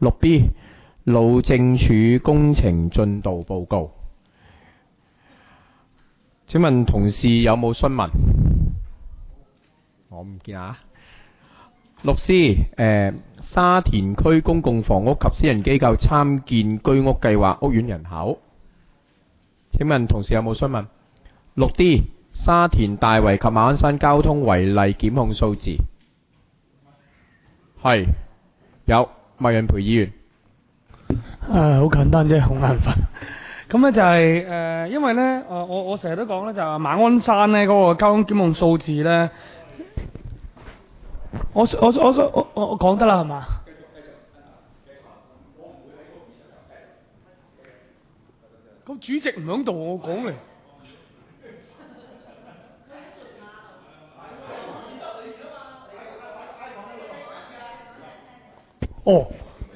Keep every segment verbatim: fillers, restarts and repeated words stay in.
六 B 路政署工程進度報告。請問同事有冇詢問？我唔見啊。六 C 誒沙田區公共房屋及私人機構參建居屋計劃屋苑人口。請問同事有冇詢問？六 D 沙田大圍及馬鞍山交通違例檢控數字。係有麥潤培議員。 誒好簡單啫，好眼瞓。咁咧就係、是、誒、呃，因為咧誒我我成日都講咧就係馬鞍山咧嗰個交通檢控數字咧，我我我我我我講得啦係嘛？咁主席唔響度，我講嚟。哦，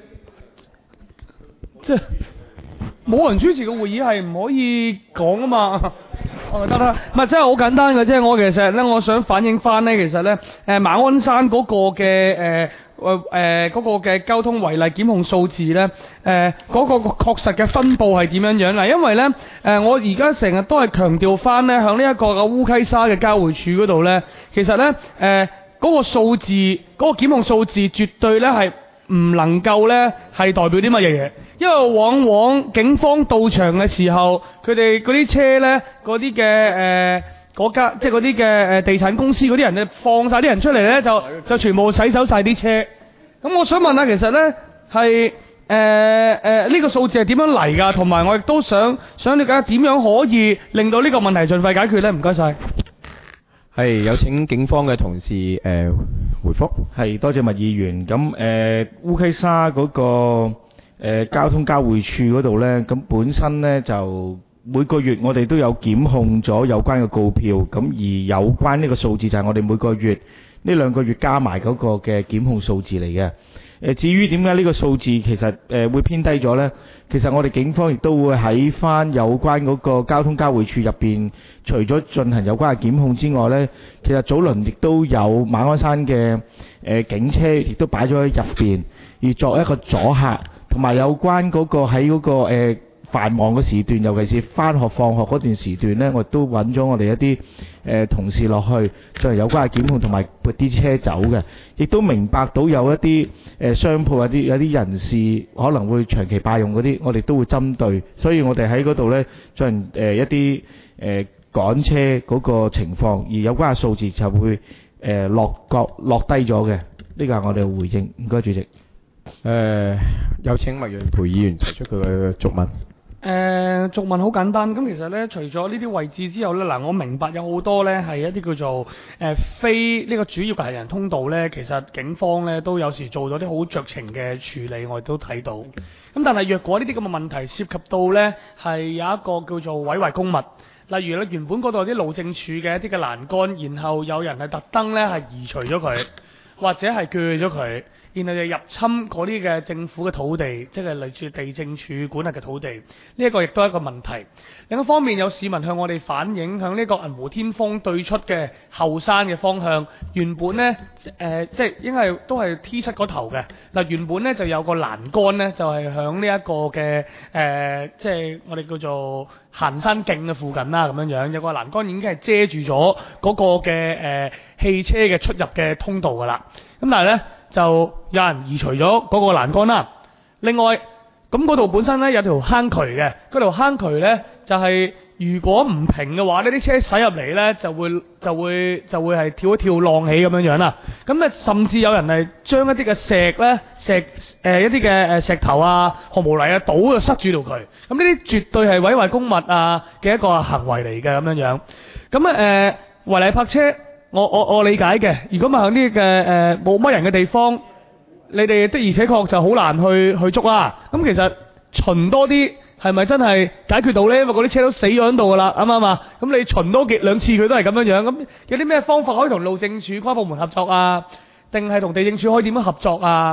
即係冇人主持嘅會議係唔可以講啊嘛。哦，得啦，唔係真係好簡單嘅啫。我其實咧，我想反映翻咧，其實咧，誒馬鞍山嗰個嘅誒誒誒嗰個嘅交通違例檢控數字咧，誒嗰個確實嘅分佈係點樣樣嗱？因為咧，誒我而家成日都係強調翻咧，響呢一個嘅烏溪沙嘅交匯處嗰度咧，其實咧，誒嗰個數字嗰個檢控數字絕對咧係唔能夠咧係代表啲乜嘢嘢，因為往往警方到場嘅時候，佢哋嗰啲車咧，嗰啲嘅誒嗰家即係嗰啲嘅誒地產公司嗰啲人咧，放晒啲人出嚟咧，就就全部洗走晒啲車。咁我想問下，其實咧係誒誒呢個數字係點樣嚟㗎？同埋我亦都想想了解點樣可以令到呢個問題盡快解決咧？唔該晒。 係有請警方嘅同事誒、呃、回覆。 係多謝麥議員。咁誒烏溪沙嗰、那個、呃、交通交匯處嗰度呢，咁本身呢就每個月我哋都有檢控咗有關嘅告票，咁而有關呢個數字就係我哋每個月呢兩個月加埋嗰個嘅檢控數字嚟嘅。誒至於點解呢個數字其實誒、呃、會偏低咗呢？其實我哋警方亦都會喺翻有關嗰個交通交匯處入邊，除咗進行有關嘅檢控之外呢，其實早輪亦都有馬鞍山嘅誒、呃、警車亦都擺咗喺入邊，而作一個阻嚇，同埋有關嗰個喺嗰、嗰個、呃、繁忙嘅時段，尤其是返學放學嗰段時段呢，我亦都揾咗我哋一啲誒、呃、同事落去進行有關嘅檢控，同埋撥啲車走嘅。亦都明白到有一啲誒、呃、商鋪有啲有啲人士可能會長期霸用嗰啲，我哋都會針對，所以我哋喺嗰度呢進行誒、呃、一啲誒、呃、趕車嗰個情況，而有關嘅數字就會誒、呃、落角落低咗嘅。呢個係我哋嘅回應。唔該，主席。誒、 呃，有請麥潤培議員提出佢嘅續問。 誒續問好簡單，咁其實咧，除咗呢啲位置之後咧，嗱，我明白有好多咧係一啲叫做誒、呃、非呢個主要嘅行人通道咧，其實警方咧都有時做咗啲好酌情嘅處理，我哋都睇到。咁但係若果呢啲咁嘅問題涉及到咧係有一個叫做毀壞公物，例如咧原本嗰度有啲路政署嘅一啲嘅欄杆，然後有人係特登咧係移除咗佢，或者係鋸咗佢。然後就入侵嗰啲嘅政府嘅土地，即係類似地政署管轄嘅土地，呢、這、一個亦都係一個問題。另一方面，有市民向我哋反映，向呢個銀湖天峰對出嘅後山嘅方向，原本呢，誒、呃，即係應該係都係 T 七嗰頭嘅。嗱，原本呢就有個欄杆呢，就係響呢一個嘅誒、呃，即係我哋叫做行山徑嘅附近啦，咁樣樣有個欄杆已經係遮住咗嗰個嘅誒、呃、汽車嘅出入嘅通道㗎啦。咁但係呢，就有人移除咗嗰個欄杆啦。另外，咁嗰度本身咧有條坑渠嘅，嗰條坑渠咧就係、是、如果唔平嘅話，呢啲車駛入嚟咧就會就會就會係跳一跳浪起咁樣樣啦。咁咧甚至有人係將一啲嘅石咧石誒、呃、一啲嘅誒石頭啊、紅毛泥啊倒就塞住到佢。咁呢啲絕對係毀壞公物啊嘅一個行為嚟嘅咁樣樣。咁啊誒違例泊車。我我我理解嘅，如果咪喺啲嘅誒冇乜人嘅地方，你哋的而且確就好難去去捉啦。咁其實巡多啲係咪真係解決到呢？因為嗰啲車都死咗喺度噶啦，啱唔啱啊？咁你巡多幾兩次佢都係咁樣樣。咁有啲咩方法可以同路政署跨部門合作啊？定係同地政署可以點樣合作啊？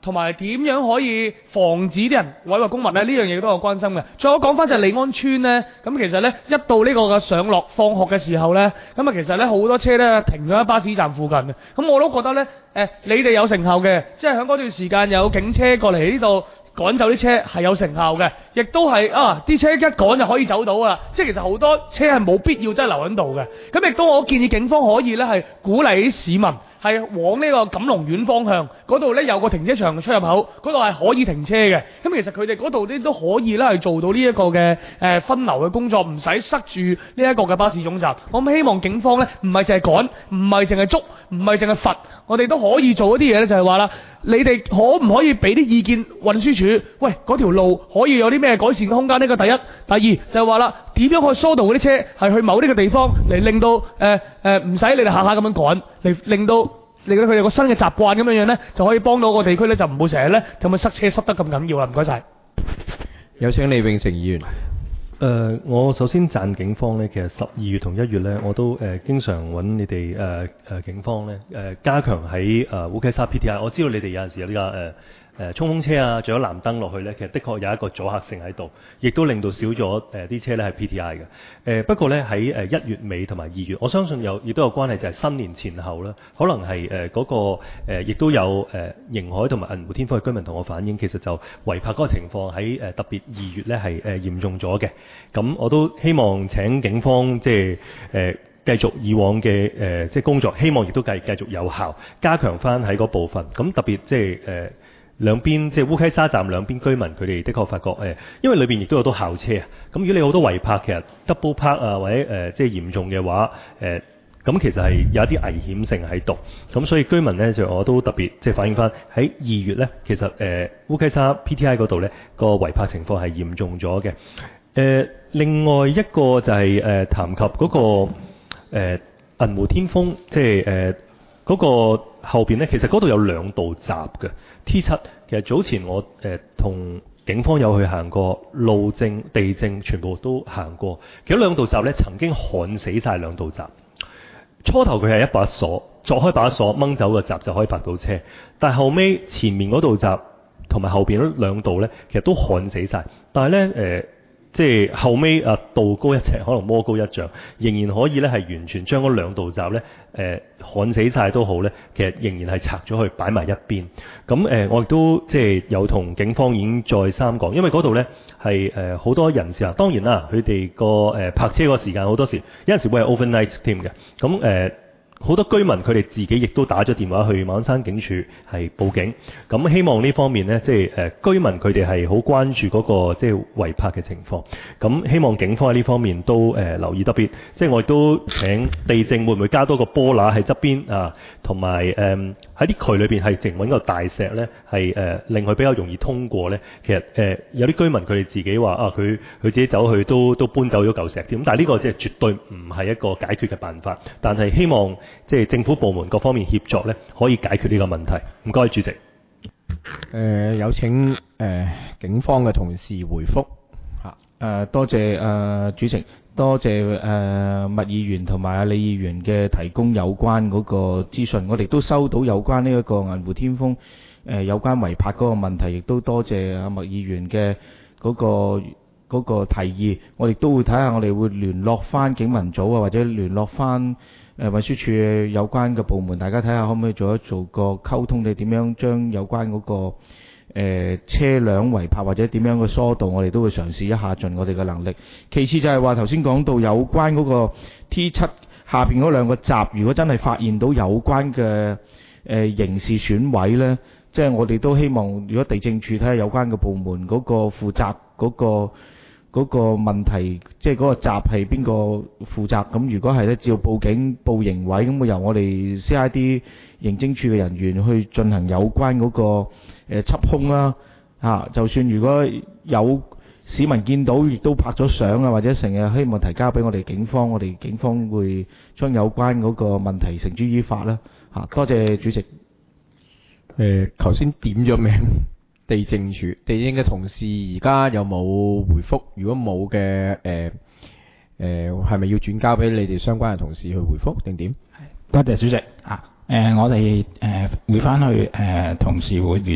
同埋點樣可以防止啲人毀壞公物咧？呢樣嘢都有關心嘅。再我講翻就係利安村咧，咁其實咧一到呢個嘅上落放學嘅時候咧，咁啊其實咧好多車咧停咗喺巴士站附近嘅。咁我都覺得咧，誒你哋有成效嘅，即係喺嗰段時間有警車過嚟呢度趕走啲車係有成效嘅，亦都係啊啲車一趕就可以走到噶啦。即係其實好多車係冇必要真係留喺度嘅。咁亦都我建議警方可以咧係鼓勵啲市民。係往呢個錦龍苑方向嗰度呢，有個停車場嘅出入口，嗰度係可以停車嘅。咁其實佢哋嗰度呢都可以呢係做到呢一個嘅誒分流嘅工作，唔使塞住呢一個嘅巴士總站。我希望警方呢唔係淨係趕，唔係淨係捉，唔係淨係罰，我哋都可以做一啲嘢呢，就係話啦，你哋可唔可以俾啲意見運輸署？喂，嗰條路可以有啲咩改善嘅空間？呢個第一，第二就係話啦，點樣去疏導嗰啲車係去某啲嘅地方嚟令到誒誒唔使你哋下下咁樣趕，嚟令到令到佢哋個新嘅習慣咁樣樣咧，就可以幫到個地區咧，就唔會成日咧就咪塞車塞得咁緊要啦。唔該晒。 有請李永成議員。 誒、呃，我首先讚警方咧，其實十二月同一月咧，我都誒、呃、經常揾你哋誒誒警方咧誒、呃、加強喺誒烏溪沙 P T I。我知道你哋有陣時有呢個誒誒衝鋒車啊，仲有藍燈落去咧，其實的確有一個阻嚇性喺度，亦都令到少咗誒啲車咧係 P T I 嘅。誒、呃、不過咧喺誒一月尾同埋二月，我相信有亦都有關係，就係新年前後啦，可能係誒嗰個亦、呃、都有誒迎、呃、海同埋銀湖天科嘅居民同我反映，其實就違泊嗰個情況喺誒特別二月咧係誒嚴重咗嘅。咁我都希望請警方即係誒繼續以往嘅誒、呃、即係工作，希望亦都繼繼續有效，加強翻喺嗰部分。咁特別即係誒。呃兩邊即係烏溪沙站兩邊居民，佢哋的確發覺誒，因為裏邊亦都有好多校車啊。咁如果你好多違泊，其實 double park 啊，或者誒、呃、即係嚴重嘅話，誒、呃、咁其實係有一啲危險性喺度。咁所以居民咧就我都特別即係反映翻喺二月咧，其實誒、呃、烏溪沙 P T I 嗰度咧個違泊情況係嚴重咗嘅。誒、呃、另外一個就係、是、誒、呃、談及嗰、那個誒、呃、銀湖天峰，即係誒嗰個後邊咧，其實嗰度有兩道閘嘅。T 七其實早前我誒同、呃、警方有去行過，路政、地政全部都行過。其實兩道閘咧曾經焊死晒兩道閘。初頭佢係一把鎖，鑿開把鎖掹走個閘就可以泊到車。但係後尾前面嗰道閘同埋後邊嗰兩道咧，其實都焊死晒。但係咧誒。呃即係後尾啊，道高一尺，可能魔高一丈，仍然可以咧係完全將嗰兩道閘咧誒焊死晒都好咧，其實仍然係拆咗去擺埋一邊。咁誒、呃，我亦都即係有同警方已經再三講，因為嗰度咧係誒好多人士啊。當然啦，佢哋個誒泊車個時間好多時有陣時會係 overnight 添嘅。咁誒。好多居民佢哋自己亦都打咗電話去馬鞍山警署係報警，咁希望呢方面呢，即係誒居民佢哋係好關注嗰個即係違泊嘅情況，咁希望警方喺呢方面都誒留意特別，即係我亦都請地政會唔會加多個波乸喺側邊啊，同埋誒喺啲渠裏邊係淨揾個大石呢，係誒令佢比較容易通過呢。其實誒有啲居民佢哋自己話啊，佢佢自己走去都都搬走咗嚿石添，咁但係呢個即係絕對唔係一個解決嘅辦法，但係希望。即係政府部門各方面協作咧，可以解決呢個問題。唔該，主席。誒、 呃，有請誒、呃、警方嘅同事回覆嚇。誒、 呃，多謝誒、呃、主席，多謝誒麥、呃、議員同埋阿李議員嘅提供有關嗰個資訊。我哋都收到有關呢一個銀湖天峰誒、呃、有關違泊嗰個問題，亦都多謝阿麥議員嘅嗰、那個嗰、那個提議。我哋都會睇下，我哋會聯絡翻警民組啊，或者聯絡翻。誒運輸署有關嘅部門，大家睇下可唔可以做一做個溝通，你點樣將有關嗰、那個誒、呃、車輛違泊或者點樣嘅疏導，我哋都會嘗試一下盡我哋嘅能力。其次就係話頭先講到有關嗰個 T 七下邊嗰兩個閘，如果真係發現到有關嘅誒、呃、刑事損毀呢，即係我哋都希望，如果地政處睇下有關嘅部門嗰個負責嗰、那個。嗰個問題，即係嗰個閘係邊個負責？咁如果係咧，只要報警報刑委，咁會由我哋 C I D 刑偵處嘅人員去進行有關嗰個誒緝兇啦。啊，就算如果有市民見到，亦都拍咗相啊，或者成日希望提交俾我哋警方，我哋警方會將有關嗰個問題繩之於法啦。嚇，多謝主席。 誒，頭先點咗名。地政處地政嘅同事而家有冇回覆？如果冇嘅，誒誒係咪要轉交俾你哋相關嘅同事去回覆定點？ 多謝主席啊！誒、呃，我哋誒、呃、會翻去誒、呃、同事會聯絡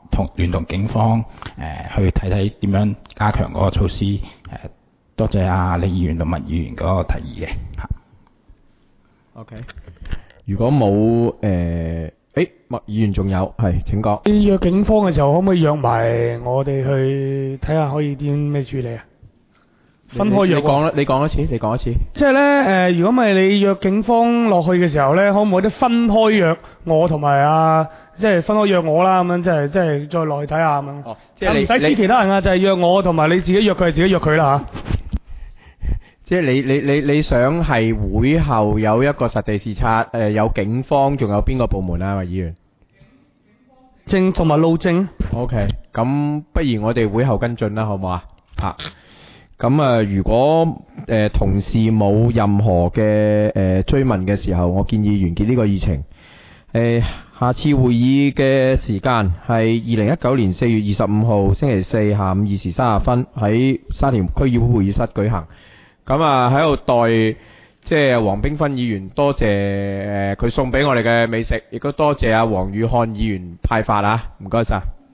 同聯同警方誒、呃、去睇睇點樣加強嗰個措施誒、呃。多謝阿李議員同麥議員嗰個提議嘅嚇。 OK，如果冇誒，誒麥議員仲有係請講。 你約警方嘅時候，可唔可以約埋我哋去睇下可以點咩處理啊？分開約。 你講啦，你講一次，你講一次。 即係咧誒，如果咪你約警方落去嘅時候咧，可唔可以都分開約我同埋啊？即係分開約我啦，咁樣即係即係再落去睇下咁樣。 哦，即係你唔使黐其他人啊，就係約我同埋你自己約佢，自己約佢啦嚇。 即係你你你你想係會後有一個實地視察，誒、呃、有警方，仲有邊個部門啊？麥議員？ 證同埋路政。 OK，咁不如我哋會後跟進啦，好唔好啊？嚇，咁啊，如果誒、呃、同事冇任何嘅誒、呃、追問嘅時候，我建議完結呢個議程。誒、呃，下次會議嘅時間係二零一九年四月二十五號星期四下午二時三十分喺沙田區議會會議室舉行。咁啊喺度代即係黃冰芬議員多謝誒佢、呃、送俾我哋嘅美食，亦都多謝阿黃宇漢議員派發啊，唔該晒。